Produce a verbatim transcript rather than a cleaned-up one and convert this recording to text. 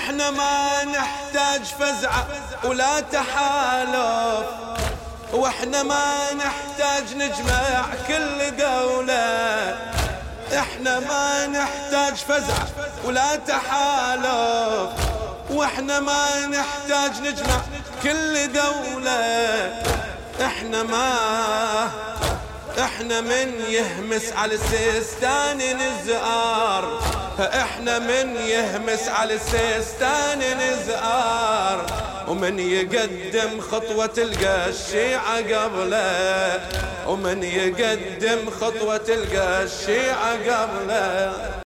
احنا ما نحتاج فزعة ولا تحالف، واحنا ما نحتاج نجمع كل دولة. احنا ما نحتاج فزعة ولا تحالف، واحنا ما نحتاج نجمع كل دولة. احنا ما احنا من يهمس على السيستان نزار، احنا من يهمس على السيستان نزار، ومن يقدم خطوة تلقى الشيعة قبله، ومن يقدم خطوة تلقى الشيعة قبله.